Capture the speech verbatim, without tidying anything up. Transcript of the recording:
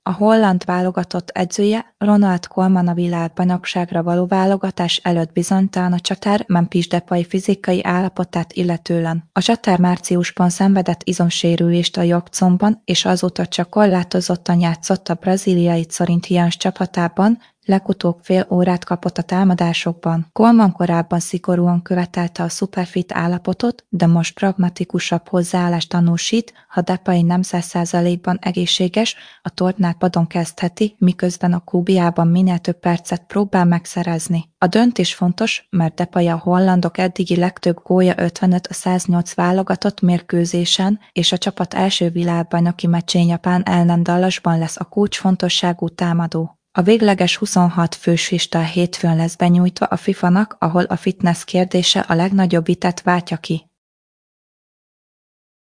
A holland válogatott edzője Ronald Koeman a világbajnokságra való válogatás előtt bizonytalan a csatár Memphis Depay fizikai állapotát illetően. A csatár márciusban szenvedett izomsérülést a jobbcombban, és azóta csak korlátozottan játszott a brazíliai Corinthians csapatában, legutóbb fél órát kapott a támadásokban. Koeman korábban szigorúan követelte a szuperfit állapotot, de most pragmatikusabb hozzáállást tanúsít, ha Depay nem száz százalékban egészséges, a tornát padon kezdheti, miközben a klubjában minél több percet próbál megszerezni. A döntés fontos, mert Depay a hollandok eddigi legtöbb gólja ötvenöt a száznyolc válogatott mérkőzésen, és a csapat első világbajnoki meccsén Japán ellen Dallasban lesz a kulcsfontosságú támadó. A végleges huszonhat fős lista hétfőn lesz benyújtva a fifa-nak, ahol a fitness kérdése a legnagyobb vitát váltja ki.